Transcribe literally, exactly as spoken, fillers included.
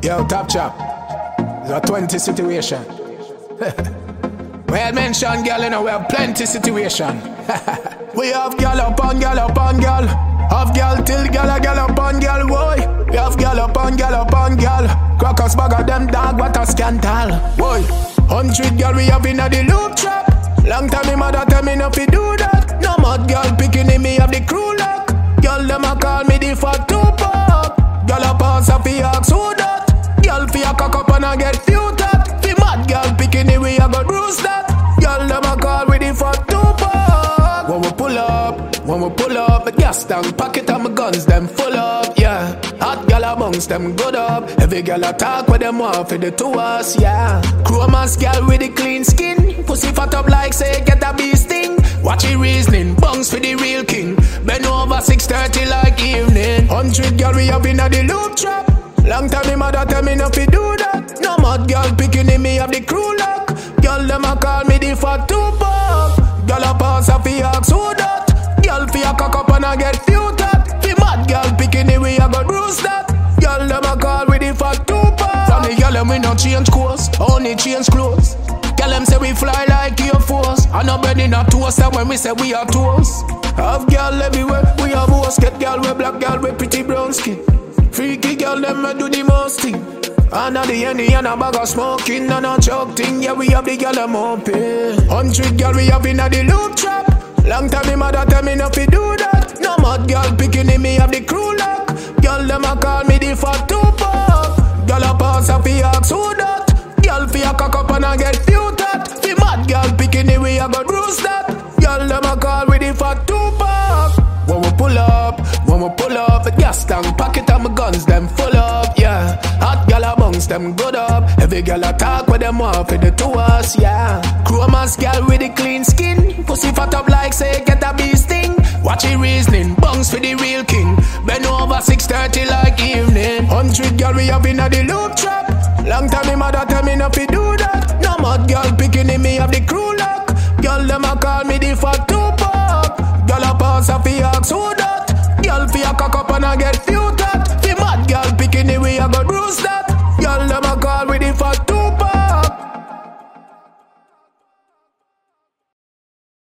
Yo, Top Chop, it's a twenty situation. Well mentioned, girl, you know we have plenty situation. We have girl up on girl up on girl. Have girl till girl a girl up on girl, boy. We have girl up on girl up on girl. Crackers bag of them dog, what a scandal, boy. Hundred girl we have in a the loop trap. Long time me mother tell me no fi do that. No mad girl picking in me have the crew lock. Girl them a call me the fat Tupac. Girl a pass a fi ask who that. Girl fi a cock up and a get few that. Fi mad girl picking in we a go bruise that. Girl them a call with the fat Tupac. When we pull up, when we pull up, my gas tank pocket and my guns them full up, yeah. Hot girl amongst them good up. Every girl a talk with them want for the two us, yeah. Chromas girl with the clean skin. Pussy fat up like say get a bee sting. Watch it reasoning, bungs for the real king. Bend over six thirty like evening. Hundred girl we up in a the loop trap. Long time me mother tell me no fi do that. No mad girl picking in me have the crew lock. Girl them a call me the fat Tupac. Girl a pass a fi ask who that. Girl fi a cock up and a get few that. Fi mad girl picking it we a go bruise that. Girl them a call with the fat Tupac. From the girl them we no change course, only change clothes. Girl them say we fly like Air Force. And no bread in a toast, and when we say we are toast. Have girl everywhere, we have host. Get girl with black girl with pretty brown skin. Freaky girl them we do the most thing. And at the end and a bag of smoking and a choke thing. Yeah we have the girl them open. Hundred girl we have in a the loop trap. Long time me mother tell me no fi do that. No mad girl picking in me have the crew lock. Girl them a call me the fat Tupac. Girl a pass a fi ask who that. Girl fi a cock up and a get few that. Fi mad girl picking in we a go bruise that. Girl them a call with the fat Tupac. When we pull up, when we pull up, the gas tank pocket and my guns them full up, yeah. Hot girl amongst them good up. Every girl a talk with them want for the two us, yeah. Chromas girl with the clean skin. Pussy fat up like say get a bee sting. Watch it reasoning, bungs for the real king. Bend over six thirty like evening. Hundred girl we have in a the loop trap. Long time me mother tell me no fi do that. No mad girl picking in me have the crew lock. Girl them a call me the fat Tupac. Girl a pass a fi ask who that. Girl fi a cock up and a get few